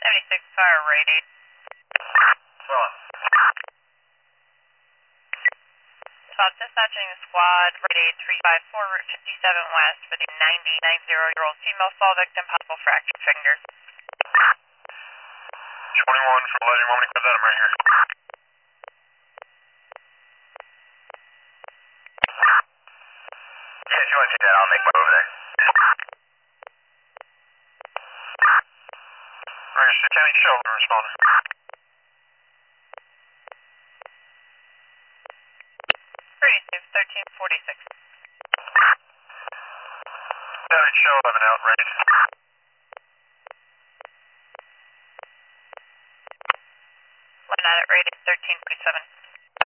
76 fire rated. Stop dispatching the squad, rated 354, Route 57 West for the 90-year-old female fall victim, possible fractured fingers. 21 for Legend, want me to cut that? I'm right here. Yeah, if you want to do that, I'll make my way over there. Alright, so County Show, respond. 1346. County Show, 11 out, rated. Line at rated 1347.